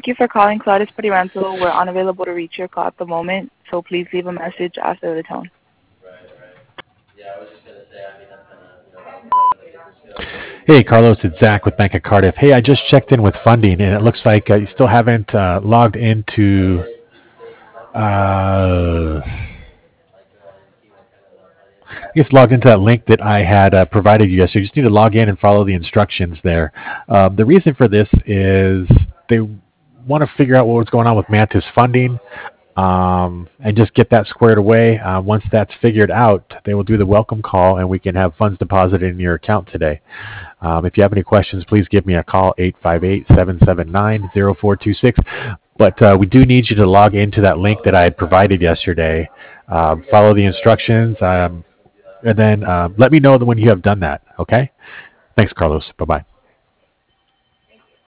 Thank you for calling Claudius Petty Rental. We're unavailable to reach your call at the moment, so please leave a message after the tone. Hey, Carlos, it's Zach with Bank of Cardiff. Hey, I just checked in with funding, and it looks like you still haven't logged into. I guess logged into that link that I had provided you. So you just need to log in and follow the instructions there. The reason for this is they want to figure out what's going on with Mantis funding and just get that squared away. Once that's figured out, they will do the welcome call and we can have funds deposited in your account today. If you have any questions, please give me a call, 858-779-0426. But we do need you to log into that link that I had provided yesterday. Follow the instructions, and then let me know when you have done that, okay? Thanks, Carlos. Bye-bye.